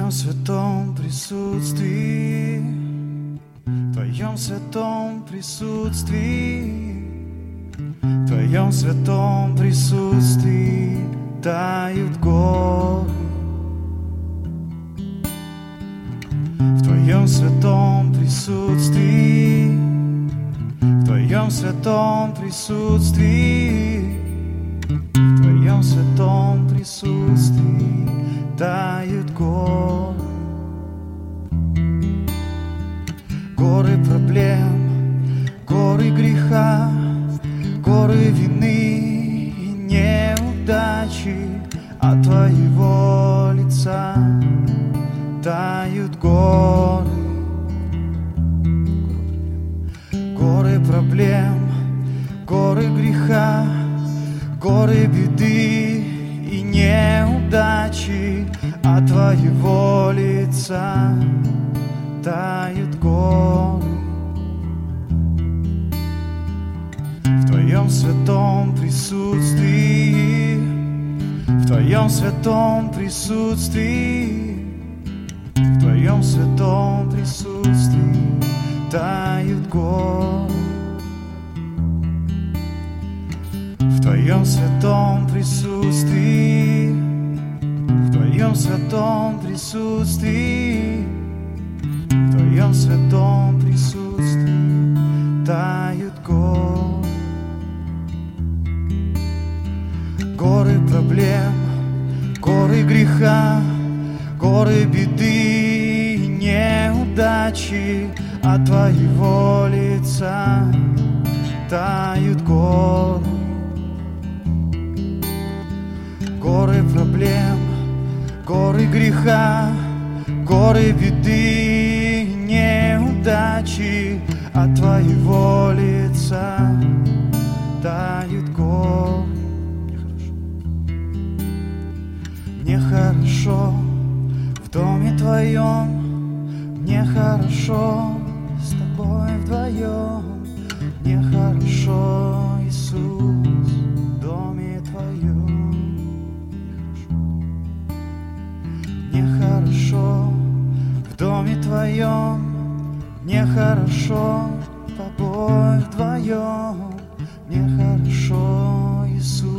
Твоем святом присутствии, в Твоем святом присутствии, в Твоем святом присутствии тают горы. В Твоем святом присутствии, в Твоем святом присутствии, в Твоем святом присутствии тают горы. Горы проблем, горы греха, горы вины и неудачи. От Твоего лица тают горы. Горы проблем, горы греха, горы беды и неудачи. От Твоего лица тают горы. В Твоем святом присутствии, в Твоем святом присутствии, в Твоем святом присутствии тают горы. В Твоем святом присутствии, в Твоем святом присутствии, в Твоем святом присутствии тают горы. Горы проблем, горы греха, горы беды и неудачи. От Твоего лица тают горы. Горы проблем, горы греха, горы беды и неудачи. От Твоего лица тают горы. Мне хорошо в доме Твоем, мне хорошо с Тобой вдвоем. Мне хорошо, Иисус, в доме Твоем. Мне хорошо в доме Твоем, мне хорошо с Тобой вдвоем. Мне хорошо, Иисус.